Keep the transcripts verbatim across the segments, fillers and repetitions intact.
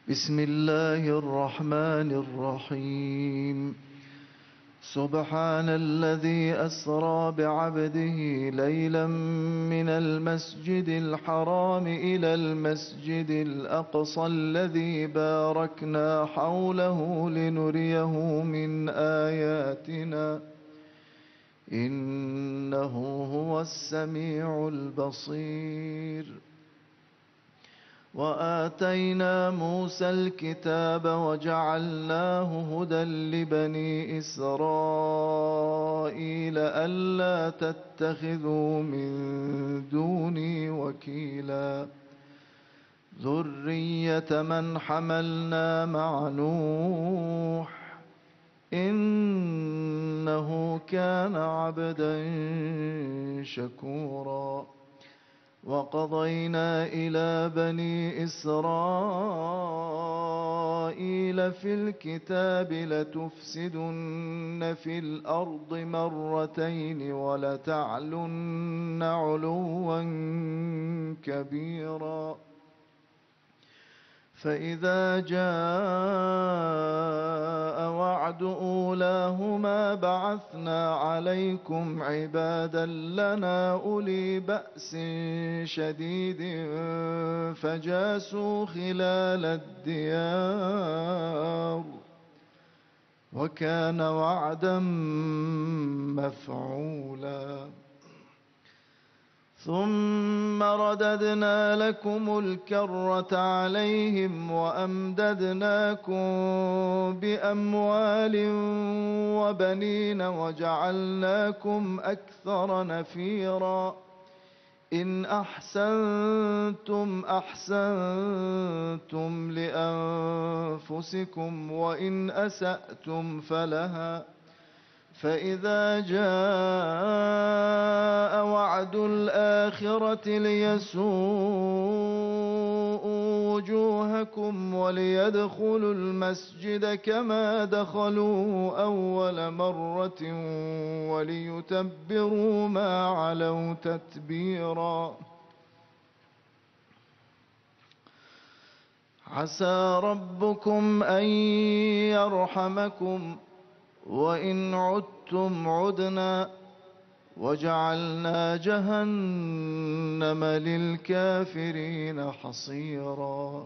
بسم الله الرحمن الرحيم. سبحان الذي أسرى بعبده ليلا من المسجد الحرام إلى المسجد الأقصى الذي باركنا حوله لنريه من آياتنا إنه هو السميع البصير. وآتينا موسى الكتاب وجعلناه هدى لبني إسرائيل ألا تتخذوا من دوني وكيلا ذرية من حملنا مع نوح إنه كان عبدا شكورا. وقضينا إلى بني إسرائيل في الكتاب لتفسدن في الأرض مرتين ولتعلن علوا كبيرا. فإذا جاء وعد أولاهما بعثنا عليكم عبادا لنا أولي بأس شديد فجاسوا خلال الديار وكان وعدا مفعولا. ثم رددنا لكم الكرة عليهم وأمددناكم بأموال وبنين وجعلناكم أكثر نفيرا. إن أحسنتم أحسنتم لأنفسكم وإن أسأتم فلها. فإذا جاء وعد الآخرة ليسوءوا وجوهكم وليدخلوا المسجد كما دخلوه أول مرة وليتبروا ما علوا تتبيرا. عسى ربكم أن يرحمكم وإن عدتم عدنا وجعلنا جهنم للكافرين حصيرا.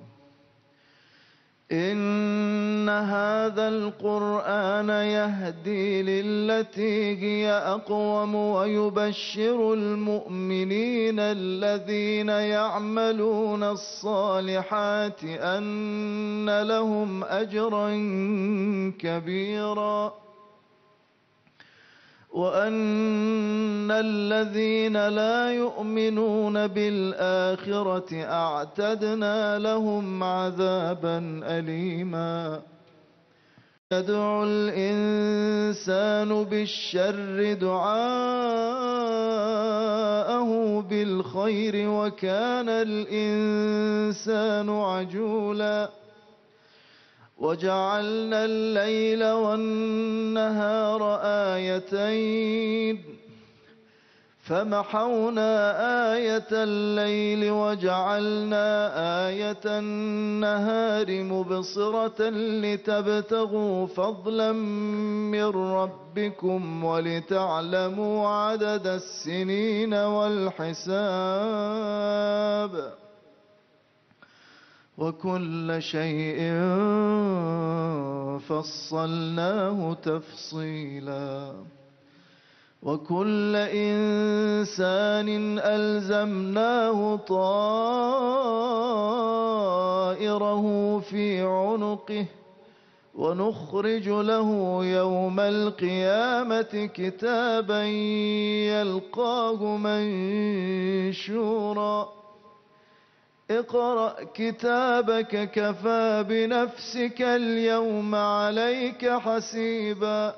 إن هذا القرآن يهدي للتي هي أقوم ويبشر المؤمنين الذين يعملون الصالحات أن لهم أجرا كبيرا وأن الذين لا يؤمنون بالآخرة أعتدنا لهم عذابا أليما. يدعو الإنسان بالشر دعاءه بالخير وكان الإنسان عجولا. وجعلنا الليل والنهار آيتين فمحونا آية الليل وجعلنا آية النهار مبصرة لتبتغوا فضلا من ربكم ولتعلموا عدد السنين والحساب وكل شيء فصلناه تفصيلا. وكل إنسان ألزمناه طائره في عنقه ونخرج له يوم القيامة كتابا يلقاه منشورا. اقرأ كتابك كفى بنفسك اليوم عليك حسيبا.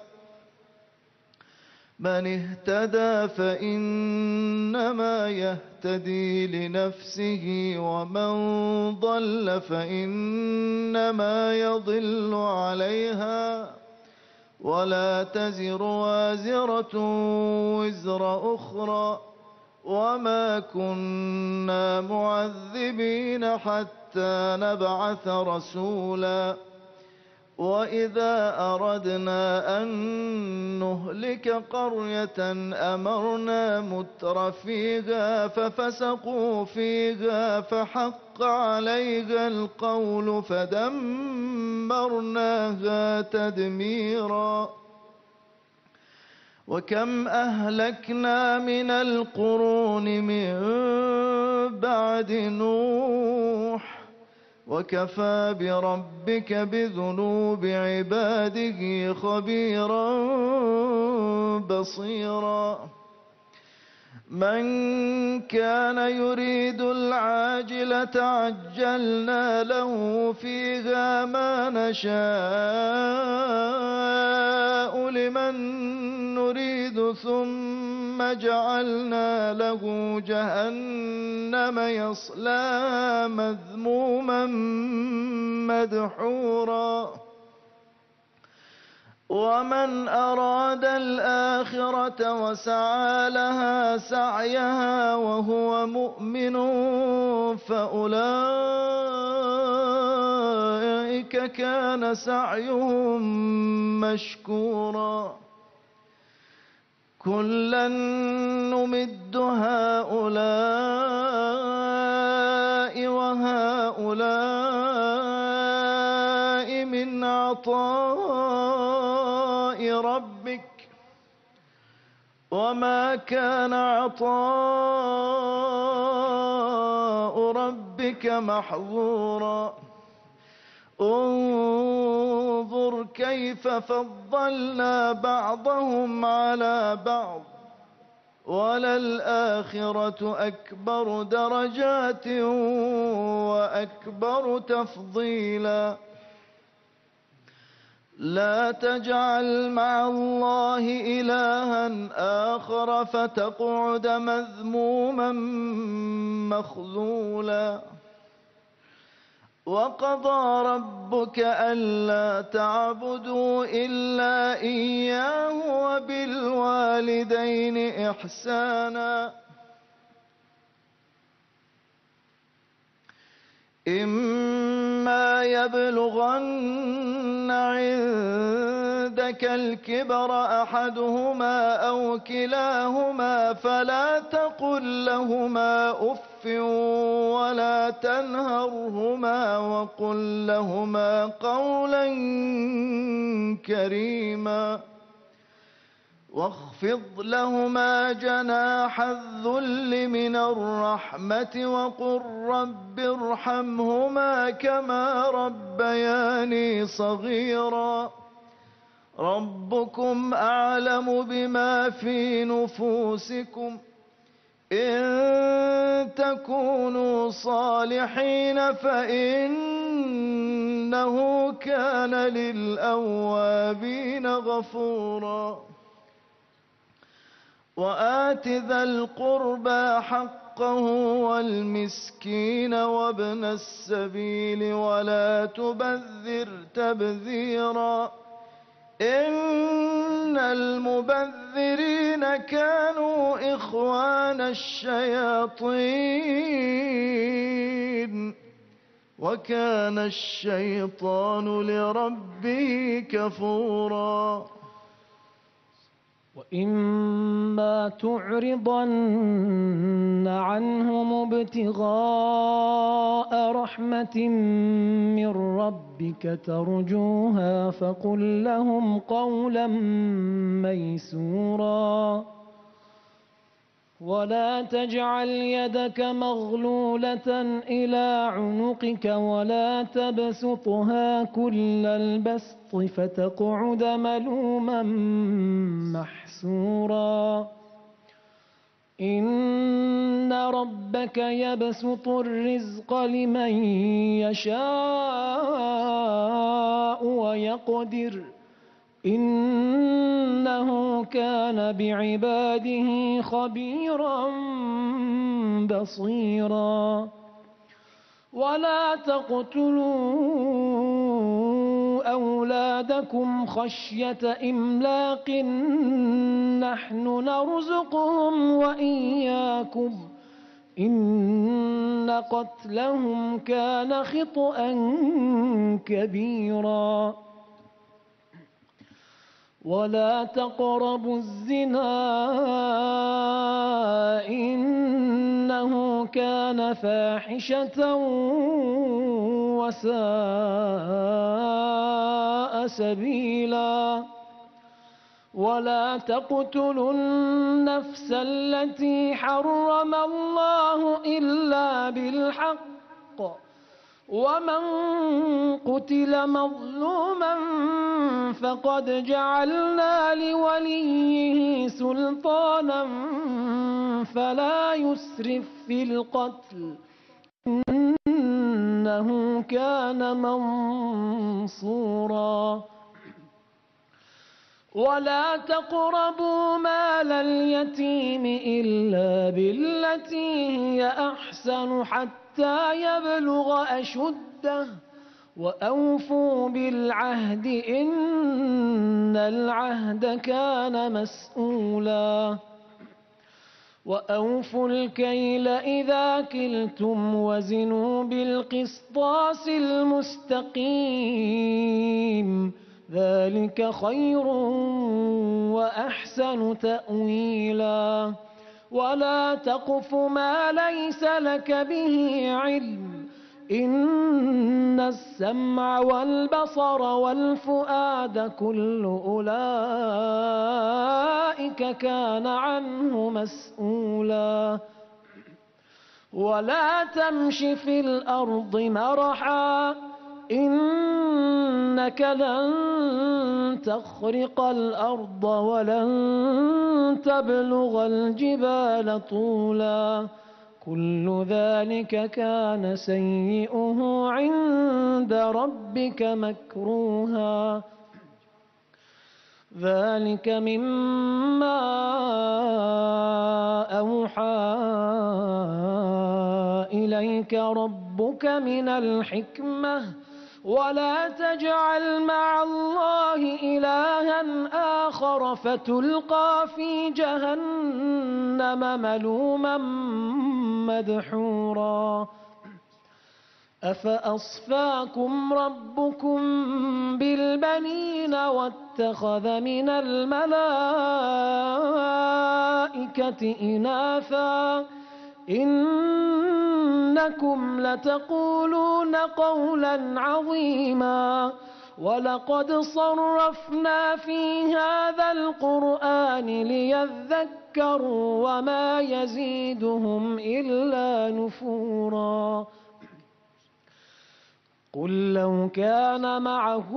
من اهتدى فإنما يهتدي لنفسه ومن ضل فإنما يضل عليها ولا تزر وازرة وزر أخرى وما كنا معذبين حتى حتى نبعث رسولا وإذا أردنا أن نهلك قرية أمرنا متر فيها ففسقوا فيها فحق عليها القول فدمرناها تدميرا وكم أهلكنا من القرون من بعد نوح وكفى بربك بذنوب عباده خبيرا بصيرا من كان يريد العاجلة عجلنا له فيها ما نشاء لمن نريد ثم جعلنا له جهنم يصلاها مذموما مدحورا ومن أراد الآخرة وسعى لها سعيها وهو مؤمن فأولئك كان سعيهم مشكورا كلا نمد هؤلاء وهؤلاء من عطاء ربك وما كان عطاء ربك محظورا انظر كيف فضلنا بعضهم على بعض وللآخرة أكبر درجات وأكبر تفضيلا لا تجعل مع الله إلها آخر فتقعد مذموما مخذولا وقضى ربك ألا تعبدوا إلا إياه وبالوالدين إحسانا إما يبلغن عندك الكبر أحدهما أو كلاهما فلا تقل لهما أف ولا تنهرهما وقل لهما قولا كريما واخفض لهما جناح الذل من الرحمة وقل رب ارحمهما كما ربياني صغيرا ربكم أعلم بما في نفوسكم إن تكونوا صالحين فإنه كان للأوابين غفورا وآت ذا القربى حقه والمسكين وابن السبيل ولا تبذر تبذيرا إن المبذرين كانوا إخوان الشياطين وكان الشيطان لربه كفورا وإما تعرضن عنهم ابتغاء رحمة من ربك ترجوها فقل لهم قولا ميسورا ولا تجعل يدك مغلولة إلى عنقك ولا تبسطها كل البسط فتقعد ملوما محسورا إن ربك يبسط الرزق لمن يشاء ويقدر إنه كان بعباده خبيرا بصيرا ولا تقتلوا أولادكم خشية إملاق نحن نرزقهم وإياكم إن قتلهم كان خطأ كبيرا ولا تقربوا الزنا إنه كان فاحشة وساء سبيلا ولا تقتلوا النفس التي حرم الله إلا بالحق ومن قتل مظلوما فقد جعلنا لوليه سلطانا فلا يسرف في القتل إنه كان منصورا ولا تقربوا مال اليتيم إلا بالتي هي أحسن حتى يبلغ أشده وأوفوا بالعهد إن العهد كان مسؤولا وأوفوا الكيل إذا كلتم وزنوا بالقسطاس المستقيم ذلك خير وأحسن تأويلا ولا تقف ما ليس لك به علم إن السمع والبصر والفؤاد كل أولئك كان عنه مسؤولا ولا تمش في الأرض مرحا إنك لن تخرق الأرض ولن تبلغ الجبال طولا كل ذلك كان سيئه عند ربك مكروها ذلك مما أوحى إليك ربك من الحكمة ولا تجعل مع الله إلها آخر فتلقى في جهنم ملوما مدحورا أفأصفاكم ربكم بالبنين واتخذ من الملائكة إناثا إنكم لتقولون قولا عظيما ولقد صرفنا في هذا القرآن ليذكروا وما يزيدهم إلا نفورا قل لو كان معه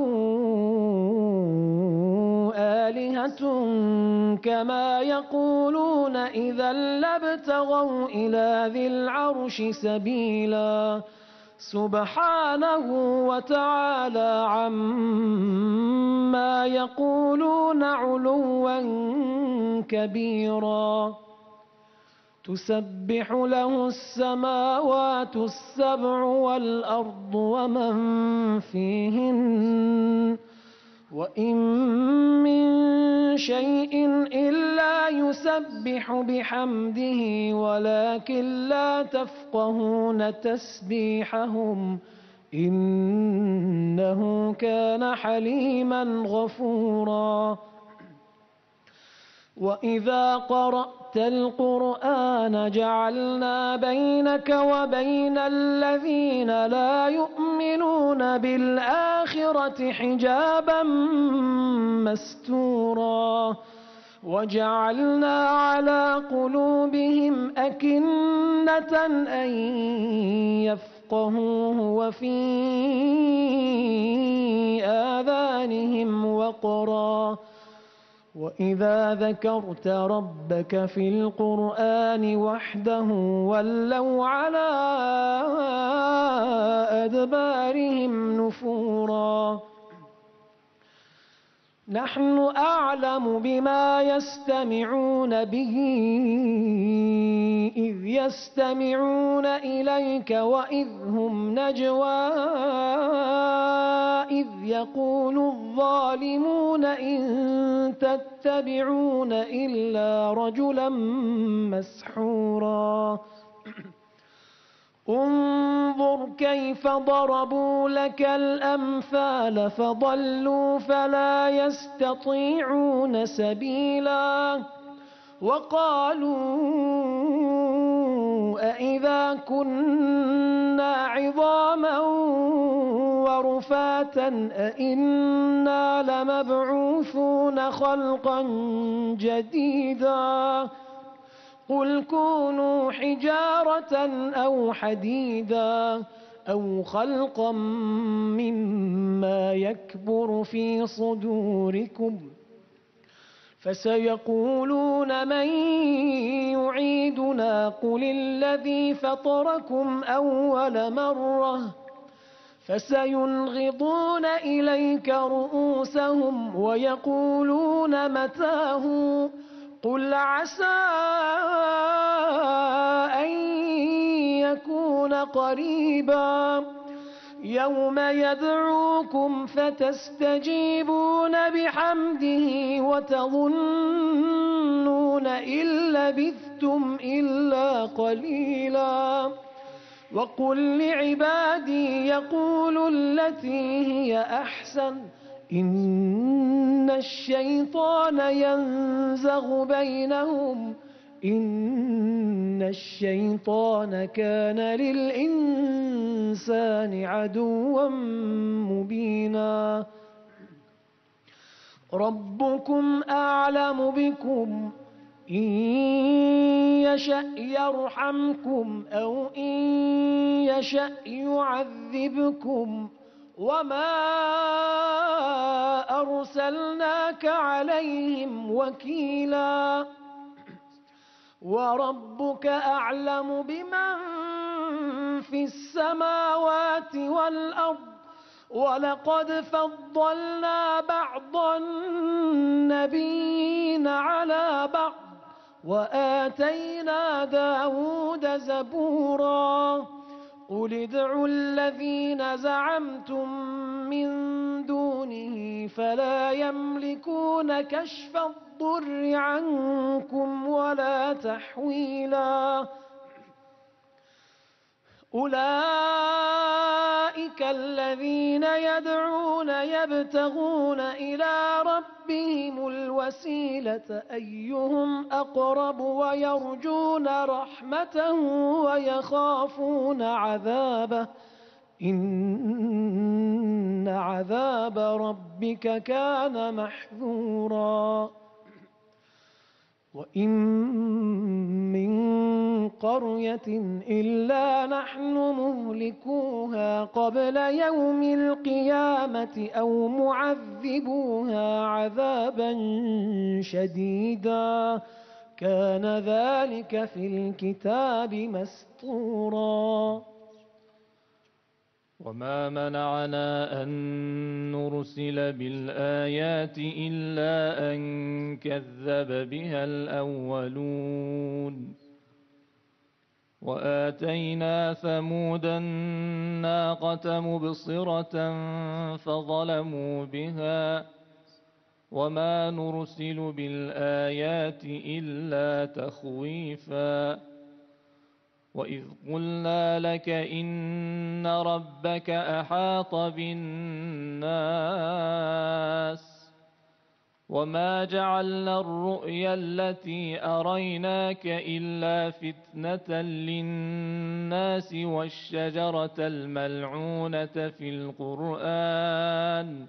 آلهة كما يقولون إذا لابتغوا إلى ذي العرش سبيلا سبحانه وتعالى عما يقولون علوا كبيرا تسبح له السماوات السبع والأرض ومن فيهن وإن من شيء إلا يسبح بحمده ولكن لا تفقهون تسبيحهم إنه كان حليما غفورا وإذا قرأت القرآن جعلنا بينك وبين الذين لا يؤمنون بالآخرة حجابا مستورا وجعلنا على قلوبهم أكنة أن يفقهوه وفي آذانهم وقرا وإذا ذكرت ربك في القرآن وحده ولوا على أدبارهم نفورا نحن أعلم بما يستمعون به إذ يستمعون إليك وإذ هم نجوى إذ يقول الظالمون إن تتبعون إلا رجلا مسحورا انظر كيف ضربوا لك الأمثال فضلوا فلا يستطيعون سبيلا وقالوا أإذا كنا عظاما ورفاتا أإنا لمبعوثون خلقا جديدا قل كونوا حجارة أو حديدا أو خلقا مما يكبر في صدوركم فسيقولون من يعيدنا قل الذي فطركم أول مرة فسينغضون إليك رؤوسهم ويقولون متاه قل عسى أن يكون قريبا يوم يدعوكم فتستجيبون بحمده وتظنون إن لبثتم إلا قليلا وقل لعبادي يقولوا التي هي أحسن إن الشيطان ينزغ بينهم إن الشيطان كان للإنسان عدوا مبينا ربكم أعلم بكم إن يشأ يرحمكم أو إن يشأ يعذبكم وما أرسلناك عليهم وكيلا وربك أعلم بمن في السماوات والأرض ولقد فضلنا بعض النبيين على بعض وآتينا داود زبورا قل ادعوا الذين زعمتم من دونه فلا يملكون كشف الضر عنكم ولا تحويلا أولئك الذين يدعون يبتغون إلى ربهم الوسيلة أيهم أقرب ويرجون رحمته ويخافون عذابه إن عذاب ربك كان محذورا وإن من قرية إلا نحن مهلكوها قبل يوم القيامة أو معذبوها عذابا شديدا كان ذلك في الكتاب مسطورا وما منعنا أن نرسل بالآيات إلا أن كذب بها الأولون وآتينا ثمود الناقة مبصرة فظلموا بها وما نرسل بالآيات إلا تخويفا وإذ قلنا لك إن ربك أحاط بالناس وما جعلنا الرؤيا التي أريناك إلا فتنة للناس والشجرة الملعونة في القرآن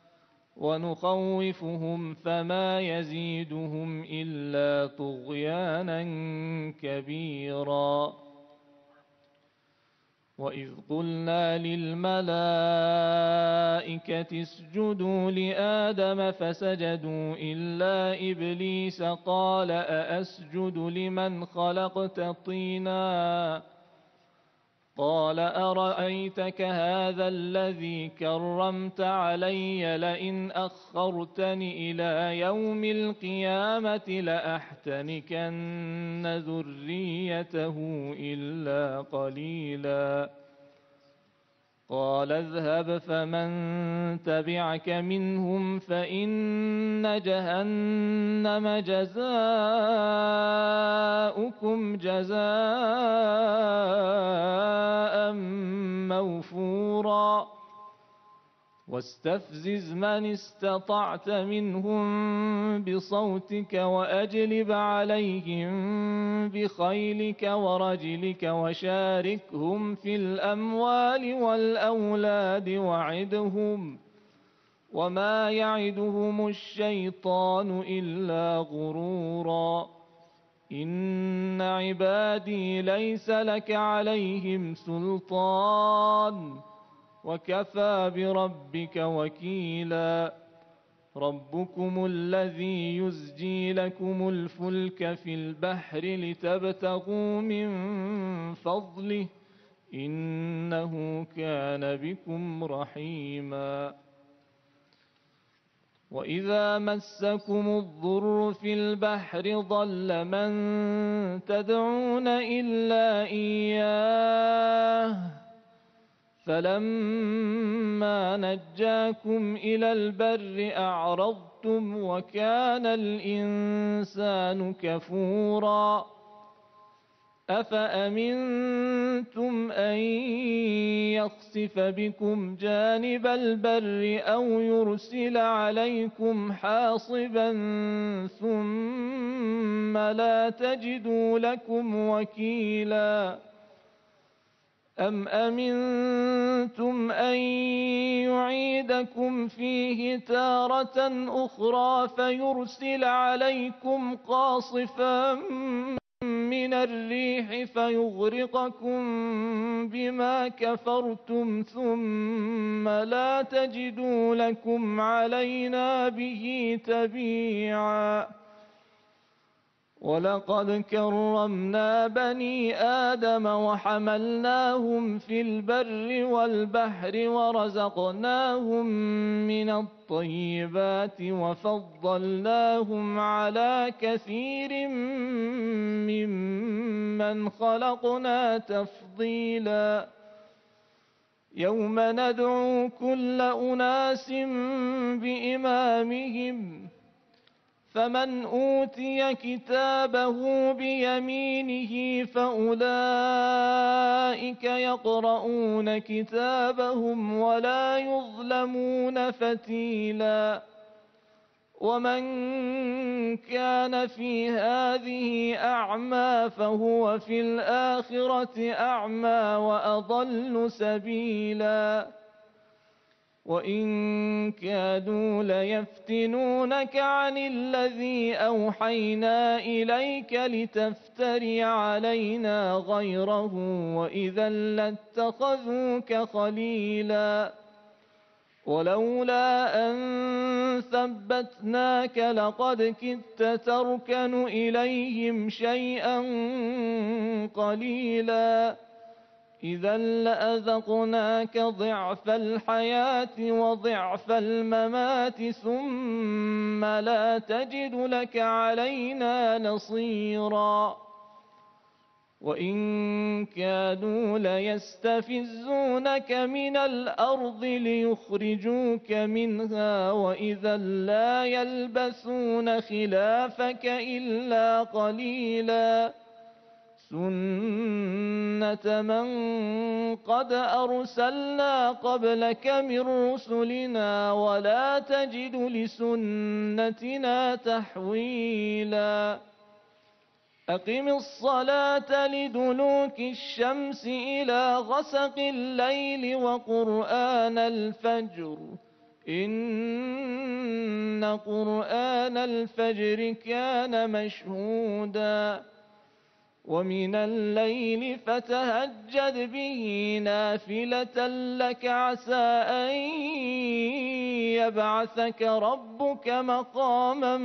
ونخوفهم فما يزيدهم إلا طغيانا كبيرا وإذ قلنا للملائكة اسجدوا لآدم فسجدوا إلا إبليس قال أأسجد لمن خلقت طينا قال أرأيتك هذا الذي كرمت علي لئن أخرتني إلى يوم القيامة لأحتنكن ذريته إلا قليلا قال اذهب فمن تبعك منهم فإن جهنم جزاؤكم جزاء موفورا واستفزز من استطعت منهم بصوتك وأجلب عليهم بخيلك ورجلك وشاركهم في الأموال والأولاد وعدهم وما يعدهم الشيطان إلا غرورا إن عبادي ليس لك عليهم سلطان وكفى بربك وكيلا ربكم الذي يزجي لكم الفلك في البحر لتبتغوا من فضله إنه كان بكم رحيما وإذا مسكم الضر في البحر ضل من تدعون إلا إياه فلما نجاكم إلى البر أعرضتم وكان الإنسان كفورا أفأمنتم أن يخسف بكم جانب البر أو يرسل عليكم حاصبا ثم لا تجدوا لكم وكيلا أم أمنتم أن يعيدكم فيه تارة أخرى فيرسل عليكم قاصفا من الريح فيغرقكم بما كفرتم ثم لا تجدوا لكم علينا به تبيعا ولقد كرمنا بني آدم وحملناهم في البر والبحر ورزقناهم من الطيبات وفضلناهم على كثير ممن خلقنا تفضيلا يوم ندعو كل أناس بإمامهم فمن أوتي كتابه بيمينه فأولئك يقرؤون كتابهم ولا يظلمون فتيلا ومن كان في هذه أعمى فهو في الآخرة أعمى وأضل سبيلا وإن كادوا ليفتنونك عن الذي أوحينا إليك لتفتري علينا غيره وإذا لاتخذوك خليلا ولولا أن ثبتناك لقد كدت تركن إليهم شيئا قليلا إذا لأذقناك ضعف الحياة وضعف الممات ثم لا تجد لك علينا نصيرا وإن كادوا ليستفزونك من الأرض ليخرجوك منها وإذا لا يلبثون خلافك إلا قليلا سنة من قد أرسلنا قبلك من رسلنا ولا تجد لسنتنا تحويلا أقم الصلاة لدلوك الشمس إلى غسق الليل وقرآن الفجر إن قرآن الفجر كان مشهودا ومن الليل فتهجد به نافلة لك عسى أن يبعثك ربك مقاما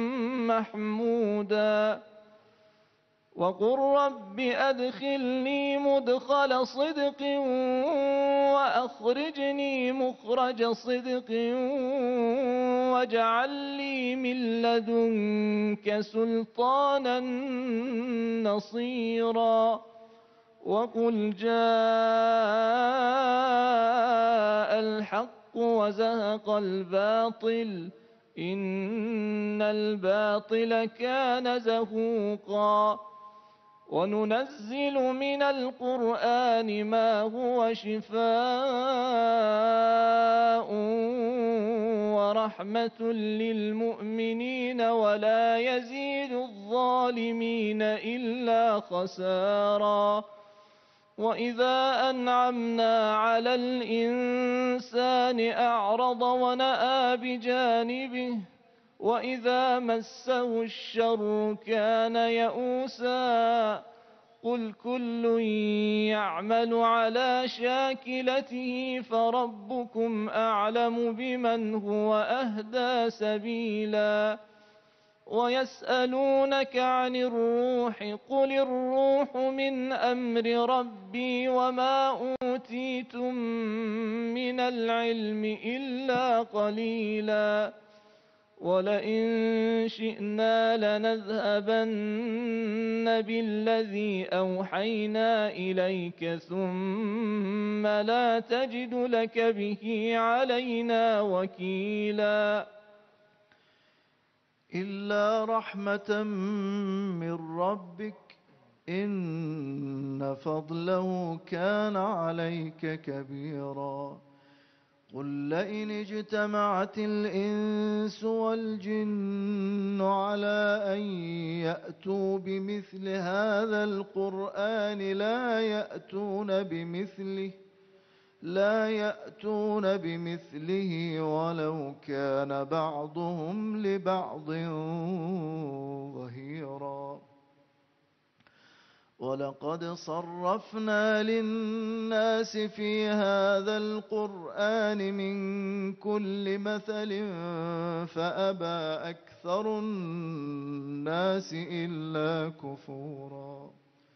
محمودا وقل رب أدخلني مدخل صدق وأخرجني مخرج صدق واجعل لي من لدنك سلطانا نصيرا وقل جاء الحق وزهق الباطل إن الباطل كان زهوقا وننزل من القرآن ما هو شفاء ورحمة للمؤمنين ولا يزيد الظالمين إلا خسارا وإذا أنعمنا على الإنسان أعرض ونأى بجانبه وإذا مسه الشر كان يئوسا قل كل يعمل على شاكلته فربكم أعلم بمن هو أهدى سبيلا ويسألونك عن الروح قل الروح من أمر ربي وما أوتيتم من العلم إلا قليلا ولئن شئنا لنذهبن بالذي أوحينا إليك ثم لا تجد لك به علينا وكيلا إلا رحمة من ربك إن فضله كان عليك كبيرا قل لئن اجتمعت الإنس والجن على أن يأتوا بمثل هذا القرآن لا يأتون بمثله لا يأتون بمثله ولو كان بعضهم لبعض ظهيرا ولقد صرفنا للناس في هذا القرآن من كل مثل فأبى أكثر الناس إلا كفورا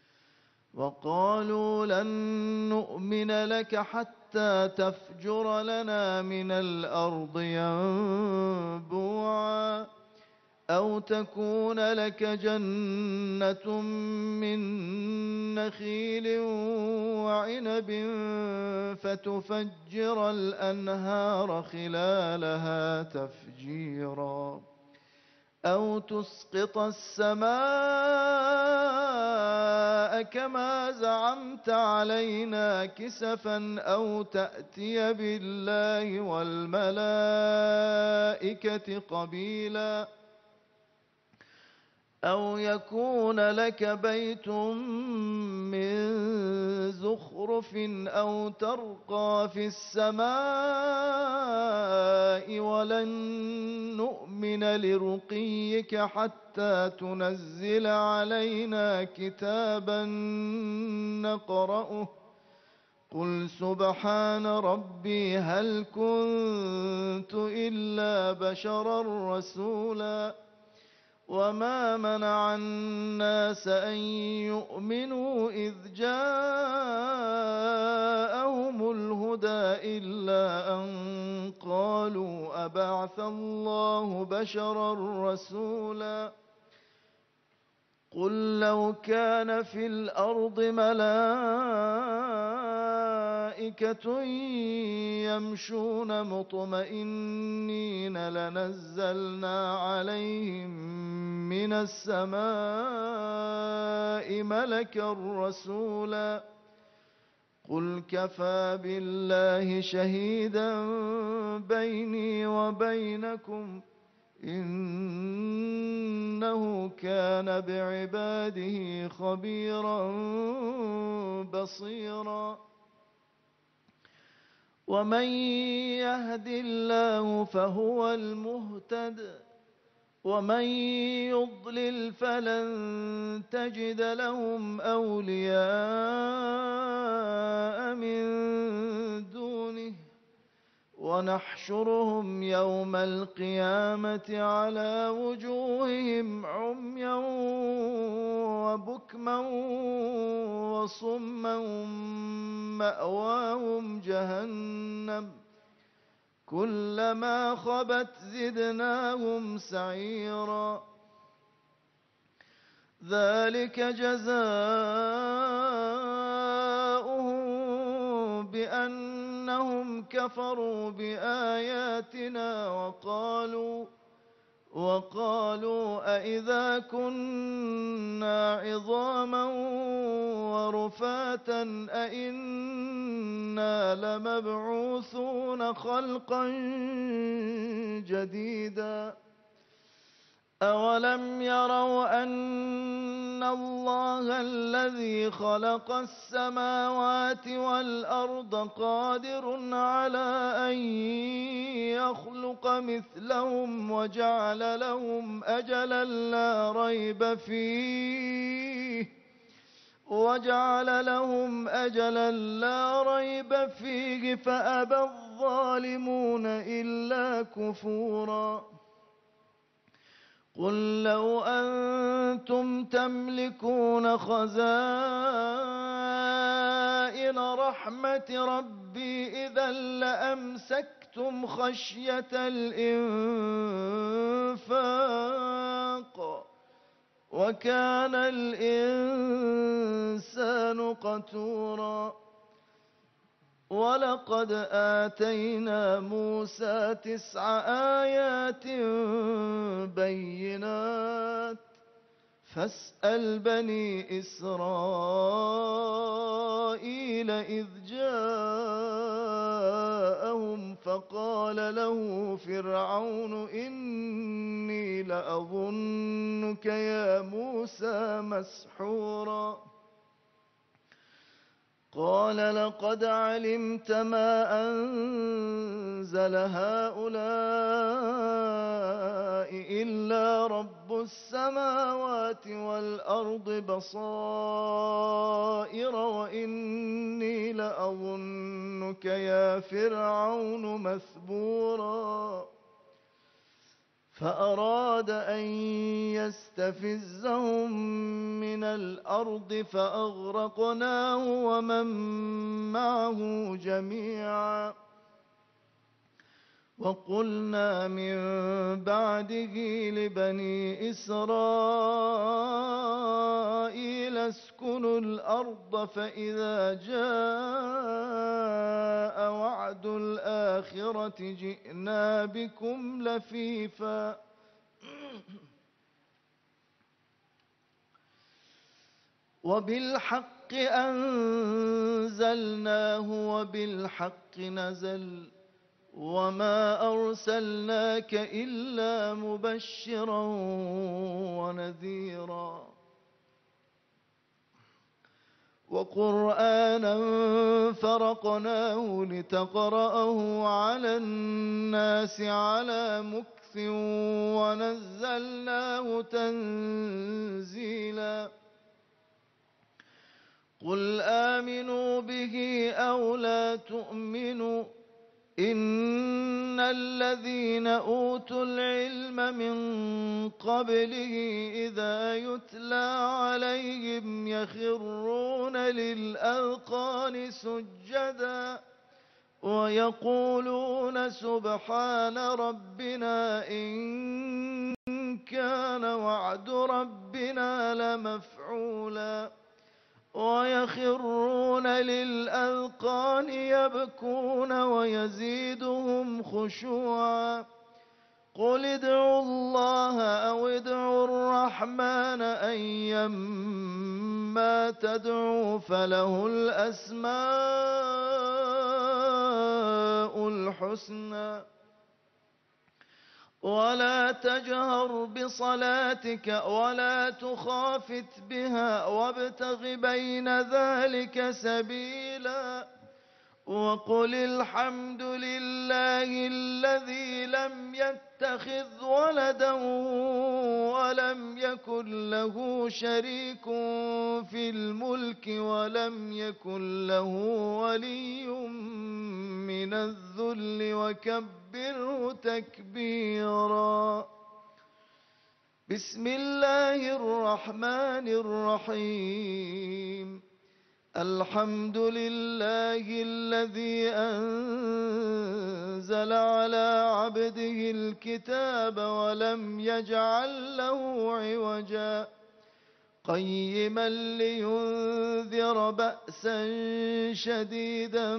وقالوا لن نؤمن لك حتى تفجر لنا من الأرض ينبوعا أو تكون لك جنة من نخيل وعنب فتفجر الأنهار خلالها تفجيرا أو تسقط السماء كما زعمت علينا كسفا أو تأتي بالله والملائكة قبيلا أو يكون لك بيت من زخرف أو ترقى في السماء ولن نؤمن لرقيك حتى تنزل علينا كتابا نقرأه قل سبحان ربي هل كنت إلا بشرا رسولا وما منع الناس أن يؤمنوا إذ جاءهم الهدى إلا أن قالوا أبعث الله بشرا رسولا قل لو كان في الأرض ملائكة يمشون مطمئنين لنزلنا عليهم من السماء ملكا رسولا قل كفى بالله شهيدا بيني وبينكم إنه كان بعباده خبيرا بصيرا ومن يهد الله فهو المهتد ومن يضلل فلن تجد لهم أولياء من دونه ونحشرهم يوم القيامة على وجوههم عميا وبكما وصما مأواهم جهنم كلما خبت زدناهم سعيرا ذلك جزاء بأنهم كفروا بآياتنا وقالوا وقالوا أإذا كنا عظاما ورفاتا أإنا لمبعوثون خلقا جديدا أولم يروا أن الله الذي خلق السماوات والأرض قادر على أن يخلق مثلهم وجعل لهم أجلا لا ريب فيه وجعل لهم أجلا لا ريب فيه فأبى الظالمون إلا كفورا قل لو أنتم تملكون خزائن رحمة ربي إذا لأمسكتم خشية الإنفاق وكان الإنسان قتورا ولقد آتينا موسى تسع آيات بينات فاسأل بني إسرائيل إذ جاءهم فقال له فرعون إني لأظنك يا موسى مسحورا قال لقد علمت ما أنزل هؤلاء إلا رب السماوات والأرض بصائر وإني لأظنك يا فرعون مثبورا فأراد أن يستفزهم من الأرض فأغرقناه ومن معه جميعا وقلنا من بعده لبني إسرائيل اسكنوا الأرض فإذا جاء وعد الآخرة جئنا بكم لفيفا وبالحق أنزلناه وبالحق نزل وما أرسلناك إلا مبشرا ونذيرا وقرآنا فرقناه لتقرأه على الناس على مكث ونزلناه تنزيلا قل آمنوا به أو لا تؤمنوا إن الذين أوتوا العلم من قبله إذا يتلى عليهم يخرون للأذقان سجدا ويقولون سبحان ربنا إن كان وعد ربنا لمفعولا ويخرون للأذقان يبكون ويزيدهم خشوعا قل ادعوا الله أو ادعوا الرحمن أيما تدعوا فله الأسماء الحسنى ولا تجهر بصلاتك ولا تخافت بها وابتغ بين ذلك سبيلا وقل الحمد لله الذي لم يتخذ ولدا ولم يكن له شريك في الملك ولم يكن له ولي من الذل وكبره تكبيرا بسم الله الرحمن الرحيم الحمد لله الذي أنزل على عبده الكتاب ولم يجعل له عوجا قيما لينذر بأسا شديدا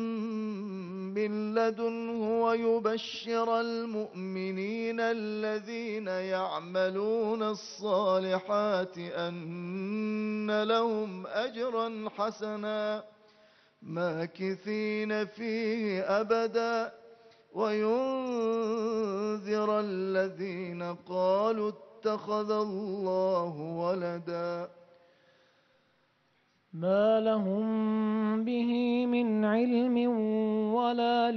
من لدنه ويبشر المؤمنين الذين يعملون الصالحات أن لهم أجرا حسنا ماكثين فيه أبدا وينذر الذين قالوا اتخذ الله ولدا ما لهم به من علم ولا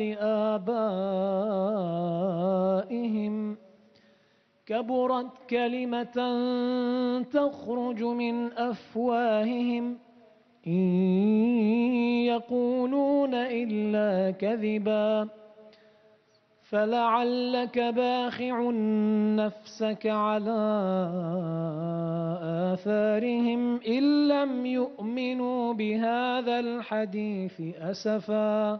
لآبائهم كبرت كلمة تخرج من أفواههم إن يقولون إلا كذبا فلعلك باخع نفسك على آثارهم إن لم يؤمنوا بهذا الحديث أسفا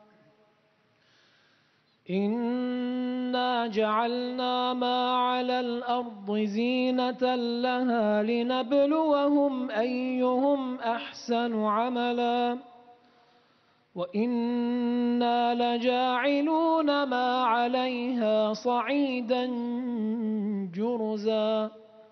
إنا جعلنا ما على الأرض زينة لها لنبلوهم أيهم أحسن عملا وإنا لجاعلون ما عليها صعيدا جرزا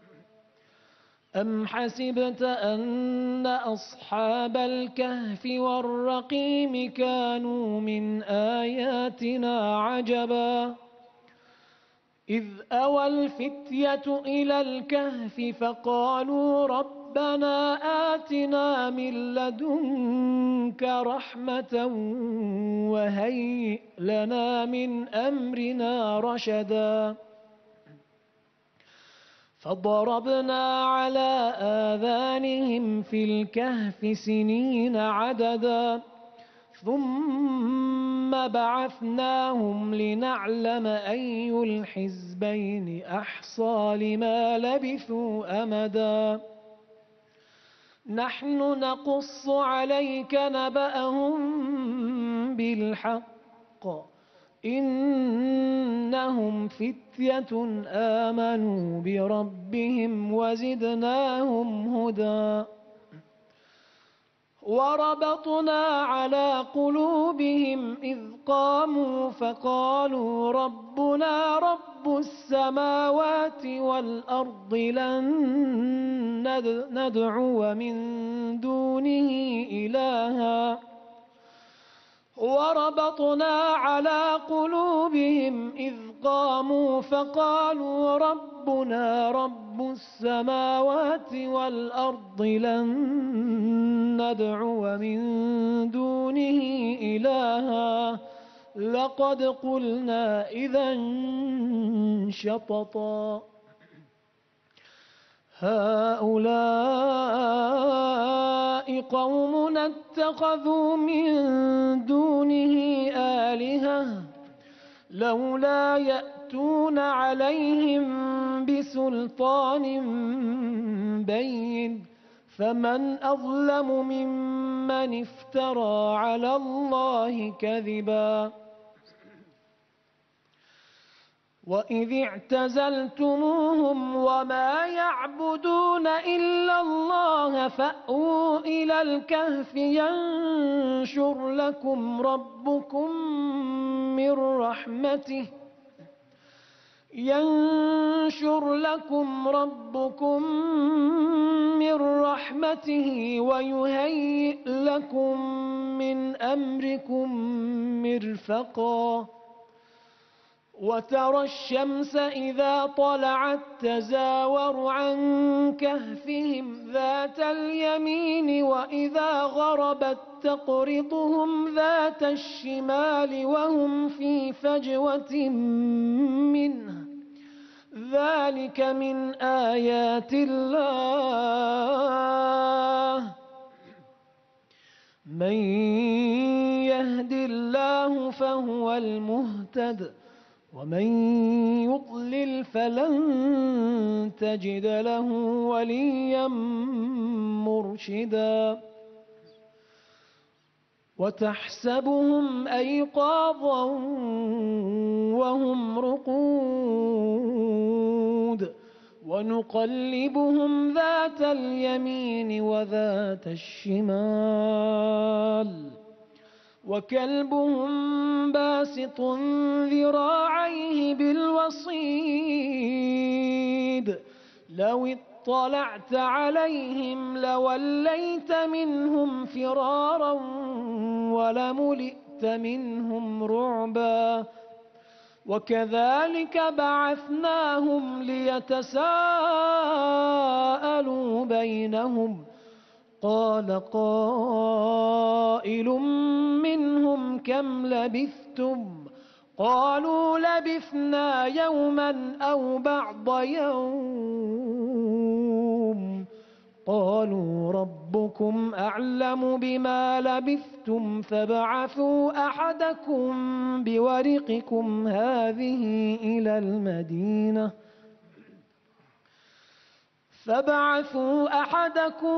أم حسبت أن أصحاب الكهف والرقيم كانوا من آياتنا عجبا إذ أوى الفتية إلى الكهف فقالوا ربنا آتنا من لدنك رحمة وهيئ لنا من أمرنا رشدا فضربنا على آذانهم في الكهف سنين عددا ثم بعثناهم لنعلم أي الحزبين أحصى لما لبثوا أمدا نحن نقص عليك نبأهم بالحق إنهم فتية آمنوا بربهم وزدناهم هدى وربطنا على قلوبهم إذ قاموا فقالوا ربنا رب السماوات والأرض لن ندعو من دونه إلها وربطنا على قلوبهم إذ قاموا فقالوا ربنا رب السماوات والأرض لن ندعو من دونه إلها لقد قلنا إذا شططا هؤلاء قومنا اتخذوا من دونه آلهة لولا يأتون عليهم بسلطان بين فمن أظلم ممن افترى على الله كذبا وإذ اعتزلتموهم وما يعبدون إلا الله فأووا إلى الكهف ينشر لكم ربكم من رحمته ينشر لكم ربكم من رحمته ويهيئ لكم من أمركم مرفقا وترى الشمس إذا طلعت تزاور عن كهفهم ذات اليمين وإذا غربت تقرضهم ذات الشمال وهم في فجوة منه ذلك من آيات الله من يهد الله فهو المهتد ومن يضلل فلن تجد له وليا مرشدا وتحسبهم أيقاظا وهم رقود ونقلبهم ذات اليمين وذات الشمال وكلبهم باسط ذراعيه بالوصيد لو اطلعت عليهم لوليت منهم فرارا ولملئت منهم رعبا وكذلك بعثناهم ليتساءلوا بينهم قال قائل منهم كم لبثتم قالوا لبثنا يوما أو بعض يوم قالوا ربكم أعلم بما لبثتم فابعثوا أحدكم بورقكم هذه إلى المدينة فابعثوا أحدكم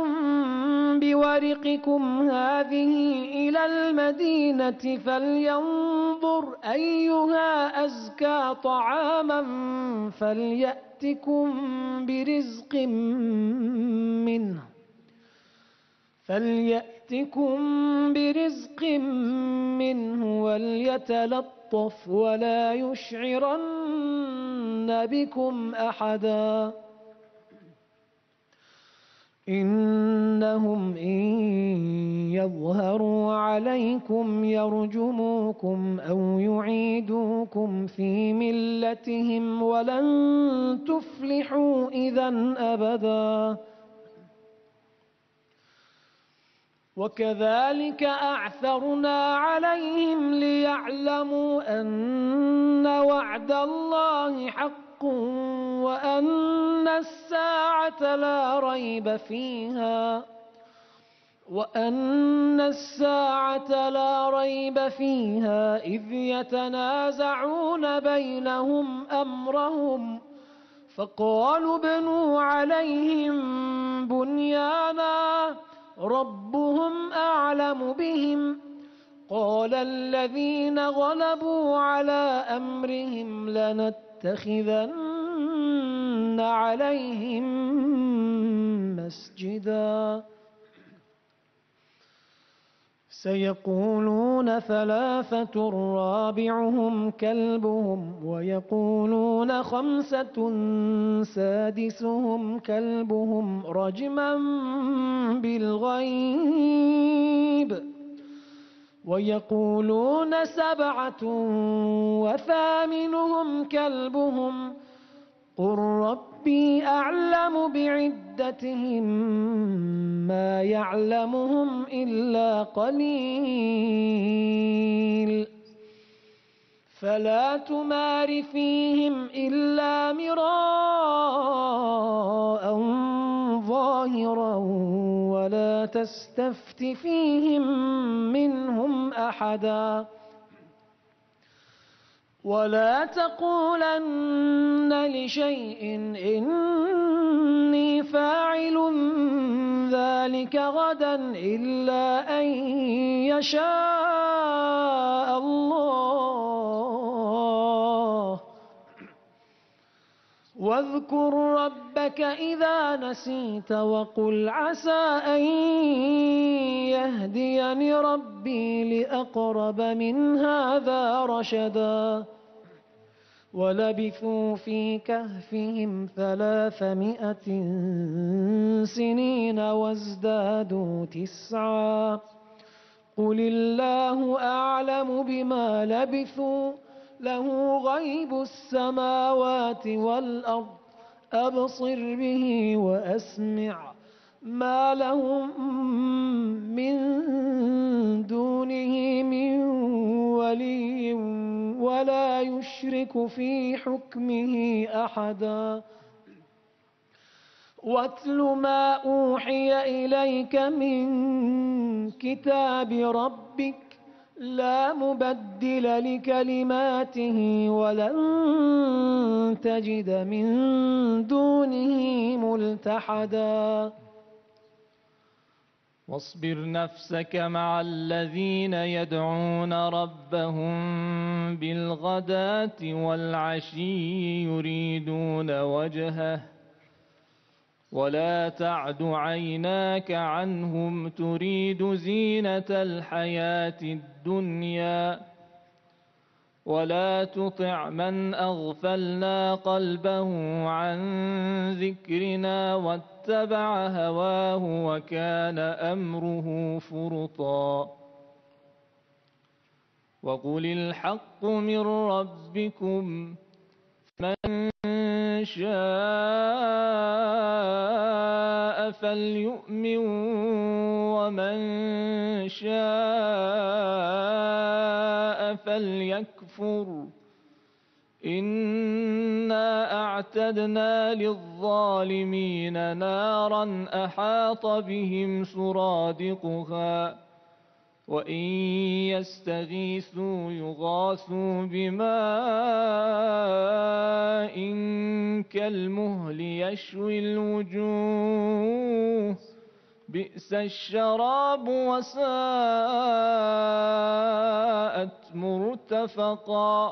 بورقكم هذه إلى المدينة فلينظر أيها أزكى طعاما فليأتكم برزق منه فليأتكم برزق منه وليتلطف ولا يشعرن بكم أحدا إنهم إن يظهروا عليكم يرجموكم أو يعيدوكم في ملتهم ولن تفلحوا إذا أبدا وكذلك أعثرنا عليهم ليعلموا أن وعد الله حق وأن الساعة لا ريب فيها وأن الساعة لا ريب فيها إذ يتنازعون بينهم أمرهم فقالوا ابنوا عليهم بنيانا ربهم أعلم بهم قال الذين غلبوا على أمرهم لنتخذن عليهم مسجدا سيقولون ثلاثة رابعهم كلبهم ويقولون خمسة سادسهم كلبهم رجما بالغيب ويقولون سبعة وثامنهم كلبهم قل ربي أعلم بعدتهم ما يعلمهم إلا قليل فلا تمار فيهم إلا مراء ظاهرا ولا تستفت فيهم منهم أحدا ولا تقولن لشيء إني فاعل ذلك غدا إلا أن يشاء الله واذكر ربك إذا نسيت وقل عسى أن يهديني ربي لأقرب من هذا رشدا ولبثوا في كهفهم ثلاثمائة سنين وازدادوا تسعا قل الله أعلم بما لبثوا له غيب السماوات والأرض أبصر به وأسمع ما لهم من دونه من ولي ولا يشرك في حكمه أحدا واتل ما أوحي إليك من كتاب ربك لا مبدل لكلماته ولن تجد من دونه ملتحدا واصبر نفسك مع الذين يدعون ربهم بالغداة والعشي يريدون وجهه ولا تعد عيناك عنهم تريد زينة الحياة الدنيا ولا تطع من أغفلنا قلبه عن ذكرنا واتبع هواه وكان أمره فرطا وقل الحق من ربكم من شاء فليؤمن ومن شاء فليكفر إنا أعتدنا للظالمين نارا أحاط بهم سرادقها وإن يستغيثوا يغاثوا بماء كالمهل يشوي الوجوه بئس الشراب وساءت مرتفقا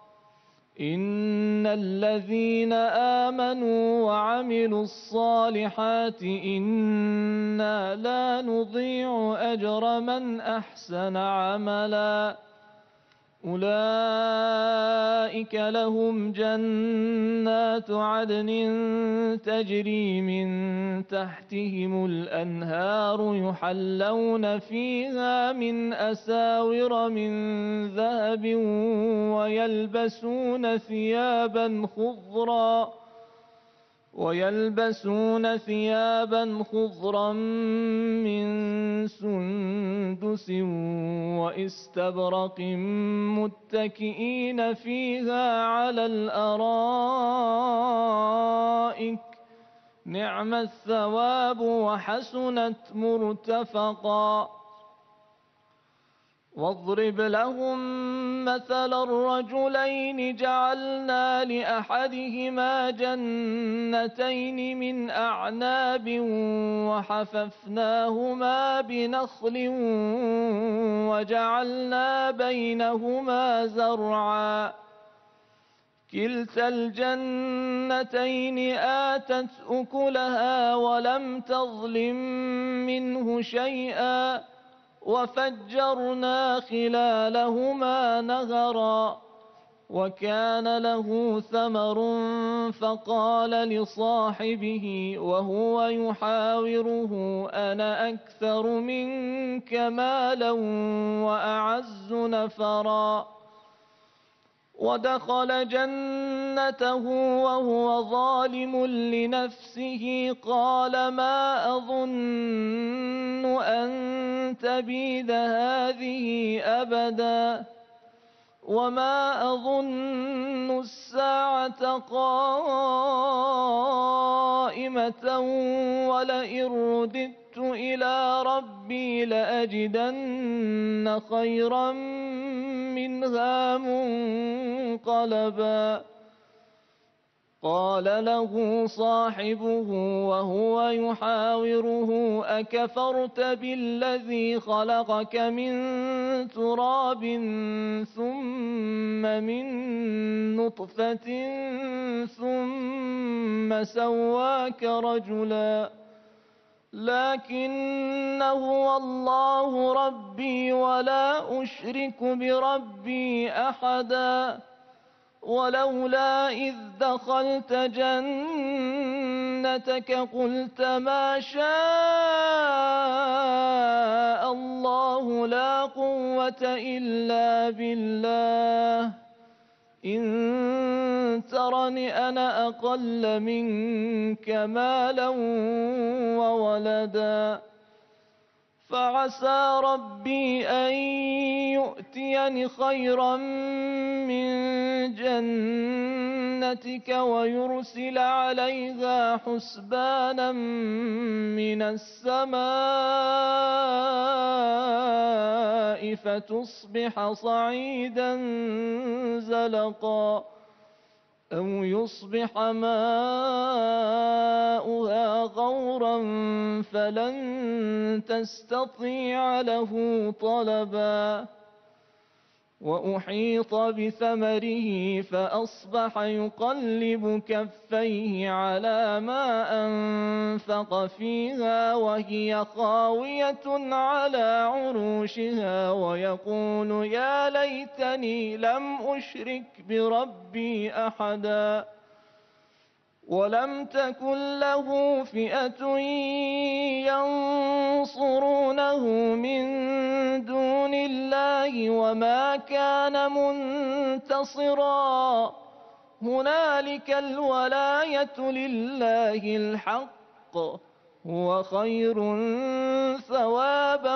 إن الذين آمنوا وعملوا الصالحات إنا لا نضيع أجر من أحسن عملا أولئك لهم جنات عدن تجري من تحتهم الأنهار يحلون فيها من أساور من ذهب ويلبسون ثيابا خضرا ويلبسون ثيابا خضرا من سندس واستبرق متكئين فيها على الأرائك نعم الثواب وحسنت مرتفقا واضرب لهم مثل الرجلين جعلنا لأحدهما جنتين من أعناب وحففناهما بنخل وجعلنا بينهما زرعا كلتا الجنتين آتت أكلها ولم تظلم منه شيئا وفجرنا خلالهما نهرا وكان له ثمر فقال لصاحبه وهو يحاوره أنا أكثر منك مالا وأعز نفرا ودخل جنته وهو ظالم لنفسه قال ما أظن أن تبيد هذه أبدا وما أظن الساعة قائمة ولئن رددت إلى ربي لأجدن خيرا منها منقلبا قال له صاحبه وهو يحاوره أكفرت بالذي خلقك من تراب ثم من نطفة ثم سواك رجلا لكن هو الله ربي ولا أشرك بربي أحدا ولولا إذ دخلت جنتك قلت ما شاء الله لا قوة إلا بالله إن ترني أنا أقل منك مالا وولدا فعسى ربي أن يؤتيني خيرا من جنتك ويرسل عليها حسبانا من السماء فتصبح صعيدا زلقا أو يصبح ماؤها غورا فلن تستطيع له طلبا وأحيط بثمره فأصبح يقلب كفيه على ما أنفق فيها وهي خاوية على عروشها ويقول يا ليتني لم أشرك بربي أحدا ولم تكن له فئة ينصرونه من دون الله وما كان منتصرا هنالك الولاية لله الحق هو خير ثوابا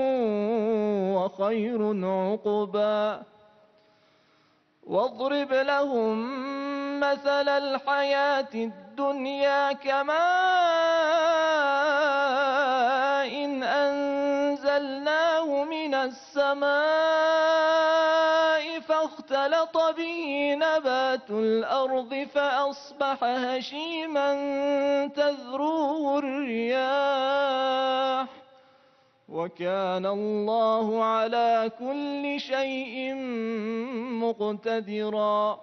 وخير عقبا واضرب لهم مثل الحياة الدنيا كماء إن أنزلناه من السماء فاختلط به نبات الأرض فأصبح هشيما تذروه الرياح وكان الله على كل شيء مقتدرا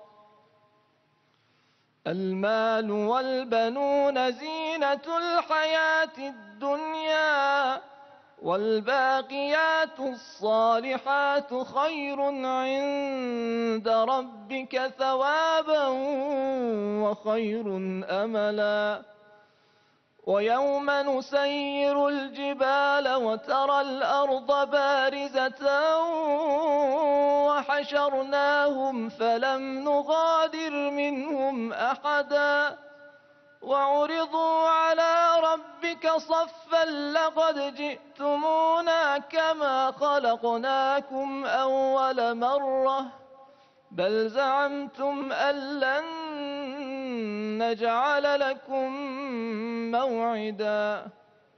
المال والبنون زينة الحياة الدنيا والباقيات الصالحات خير عند ربك ثوابا وخير أملا ويوم نسير الجبال وترى الأرض بارزة وحشرناهم فلم نغادر منهم أحدا وعرضوا على ربك صفا لقد جئتمونا كما خلقناكم أول مرة بل زعمتم أن لن نجعل لكم موعدا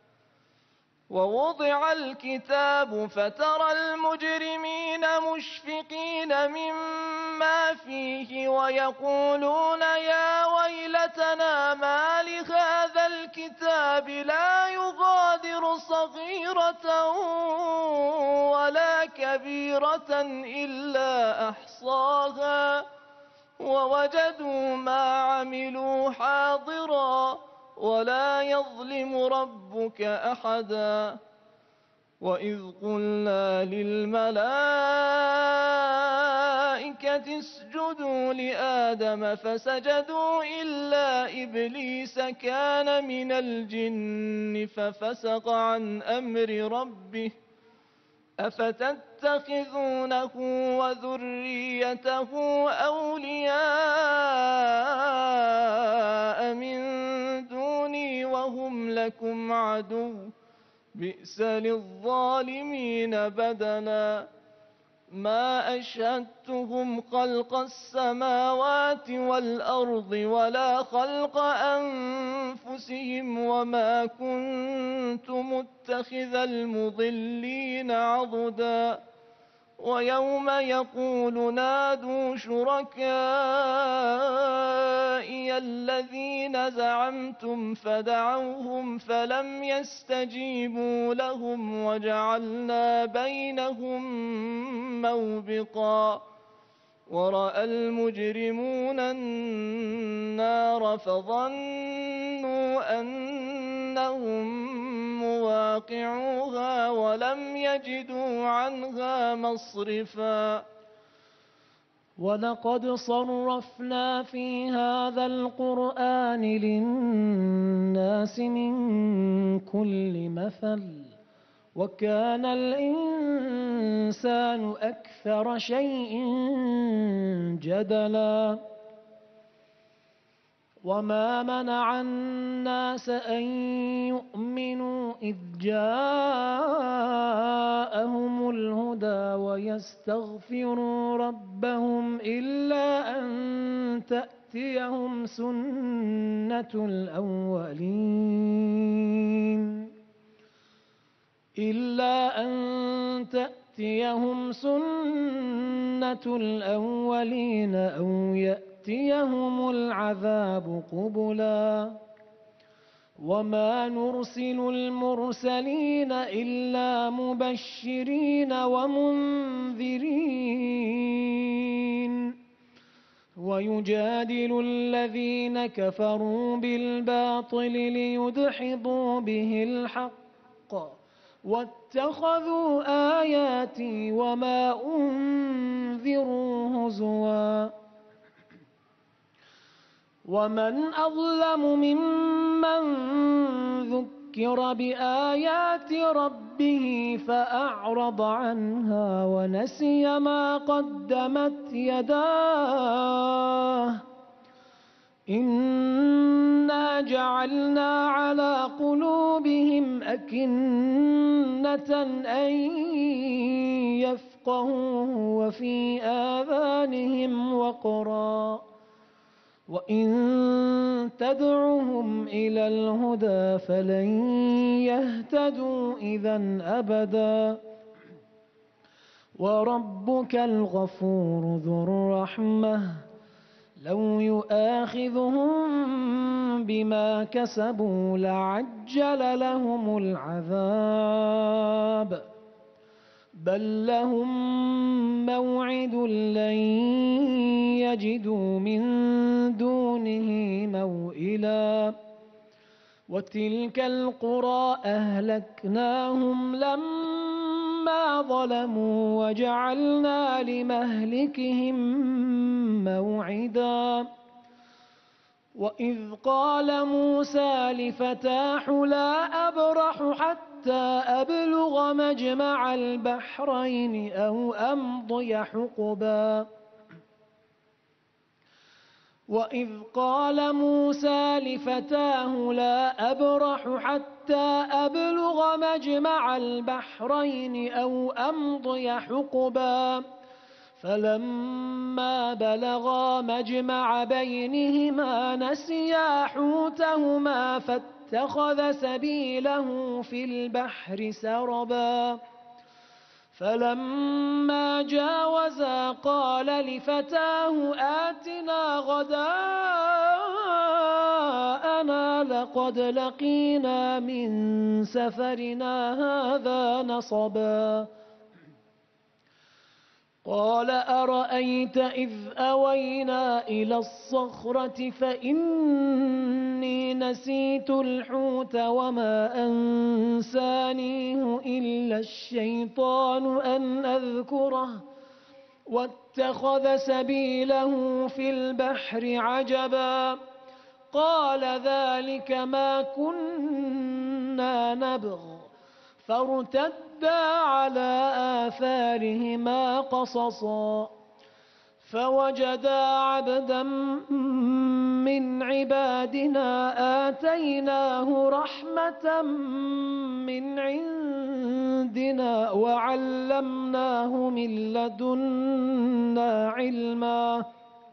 ووضع الكتاب فترى المجرمين مشفقين مما فيه ويقولون يا ويلتنا ما لهذا الكتاب لا يغادر صغيرة ولا كبيرة إلا أحصاها ووجدوا ما عملوا حاضرا ولا يظلم ربك أحدا وإذ قلنا للملائكة اسجدوا لآدم فسجدوا إلا إبليس كان من الجن ففسق عن أمر ربه أفتتخذونه وذريته أولياء من دوني وهم لكم عدو بئس للظالمين بدلا ما أشهدتهم خلق السماوات والأرض ولا خلق أنفسهم وما كنت متخذ المضلين عضدا ويوم يقول نادوا شركائي الذين زعمتم فدعوهم فلم يستجيبوا لهم وجعلنا بينهم موبقا ورأى المجرمون النار فظنوا أنهم مواقعوها ولم يجدوا عنها مصرفا ولقد صرفنا في هذا القرآن للناس من كل مثل وكان الإنسان أكثر شيء جدلا وما منع الناس أن يؤمنوا إذ جاءهم الهدى ويستغفروا ربهم إلا أن تأتيهم سنة الأولين إلا أن تأتيهم سنة الأولين أو يأتيهم العذاب قبلا وما نرسل المرسلين إلا مبشرين ومنذرين ويجادل الذين كفروا بالباطل ليدحضوا به الحق واتخذوا آياتي وما أنذروا هزوا ومن أظلم ممن ذكر بآيات ربه فأعرض عنها ونسي ما قدمت يداه إنا جعلنا على قلوبهم أكنة أن يفقهوه وفي آذانهم وقرا وإن تدعهم إلى الهدى فلن يهتدوا إذا أبدا وربك الغفور ذو الرحمة لو يؤاخذهم بما كسبوا لعجل لهم العذاب بل لهم موعد لن يجدوا من دونه موئلا وتلك القرى أهلكناهم لما ظلموا وجعلنا لمهلكهم موعدا وإذ قال موسى لفتاه لا أبرح حتى أبلغ مجمع البحرين أو أمضي حقبا وإذ قال موسى لفتاه لا أبرح حتى أبلغ مجمع البحرين أو أمضي حقبا فلما بلغا مجمع بينهما نسيا حوتهما فاتخذ سبيله في البحر سربا فلما جاوزا قال لفتاه آتنا غداءنا لقد لقينا من سفرنا هذا نصبا قال أرأيت إذ أوينا إلى الصخرة فإني نسيت الحوت وما أنسانيه إلا الشيطان أن أذكره واتخذ سبيله في البحر عجبا قال ذلك ما كنا نبغ فارتدا على آثارهما قصصا فوجدا عبدا من عبادنا آتيناه رحمة من عندنا وعلمناه من لدنا علما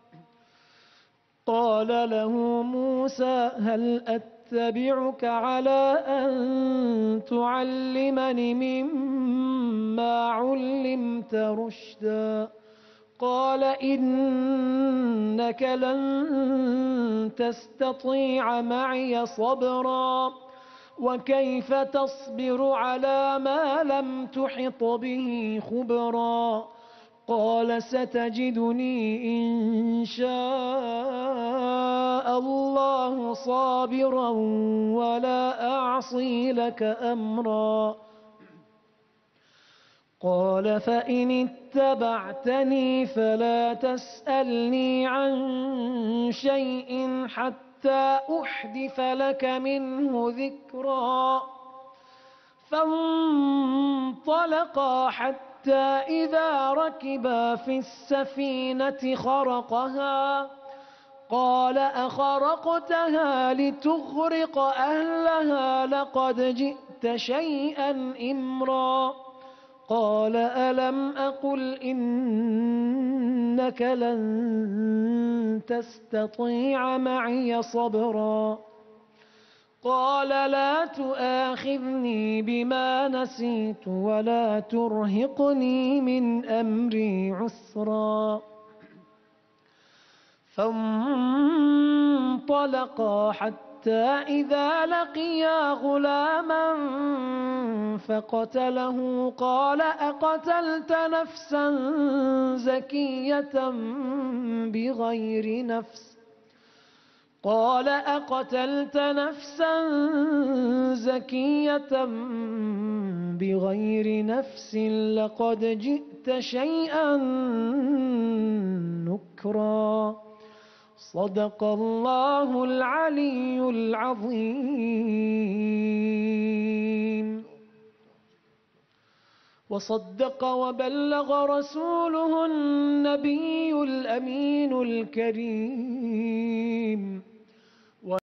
قال له موسى هل أتبعك على أن تعلمني مما علمت رشدا قال إنك لن تستطيع معي صبرا وكيف تصبر على ما لم تحط به خبرا قال ستجدني إن شاء الله صابرا ولا أعصي لك أمرا قال فإن اتبعتني فلا تسألني عن شيء حتى أحدث لك منه ذكرا فانطلقا حتى إذا ركبا في السفينة خرقها قال أخرقتها لتغرق أهلها لقد جئت شيئا إمرا قال ألم أقل إنك لن تستطيع معي صبرا قال لا تؤاخذني بما نسيت ولا ترهقني من أمري عسرا فانطلقا حتى حتى إذا لقيا غلاما فقتله قال أقتلت نفسا زكية بغير نفس قال أقتلت نفسا زكية بغير نفس لقد جئت شيئا نكرا صدق الله العلي العظيم وصدق وبلغ رسوله النبي الأمين الكريم